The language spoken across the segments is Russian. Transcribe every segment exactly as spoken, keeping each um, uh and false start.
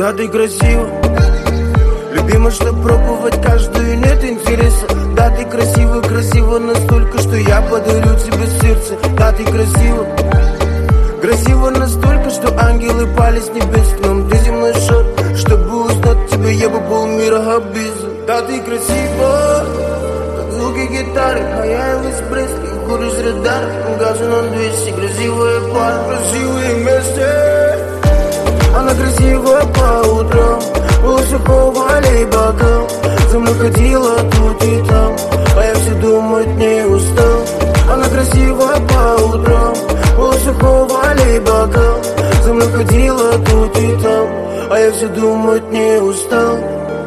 Да, ты красива. Любима, что пробовать каждую, нет интереса. Да, ты красива, красива настолько, что я подарю тебе сердце. Да, ты красива. Красиво настолько, что ангелы пали с небес к нам. Ты земной шар, чтобы узнать тебя, я бы полмира обязан. Да, ты красива, как звуки гитары, моя в эспресске, уходишь с радара. Газу на двести, красивая пара, красивые вместе. Она красивая по утрам, волосы повали бокал. За мной ходила тут и там, а я все думать не устал. Она красивая по утрам, волосы повали бокал. За мной ходила тут и там, а я все думать не устал.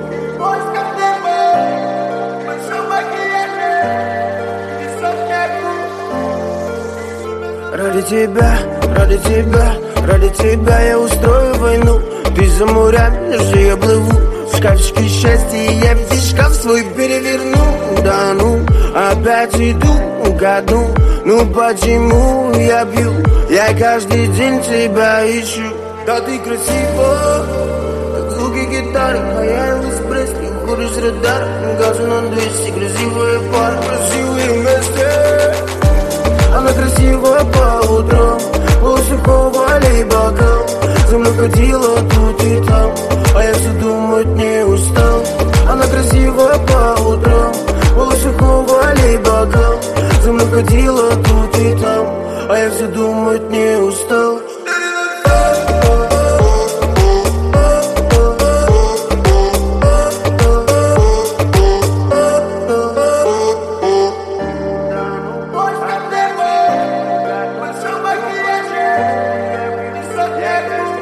Ради тебя, ради тебя, ради тебя я устрою войну. Ты за морями, же я плыву. В шкафчике счастья я весь шкаф свой переверну. Да ну, опять иду ко дну. Ну почему я пью? Я каждый день тебя ищу. Да, ты красива, как звуки гитары, моя в эспресске, уходишь с радара. Газу на двести, красивая пара, красивые вместе. Она красивая по утрам, волосы повали бокал. За мной ходила тут и там, а я все думать не устал. Она красивая по утрам, волосы повали бокал. За мной ходила тут и там, а я все думать не устал. Yeah.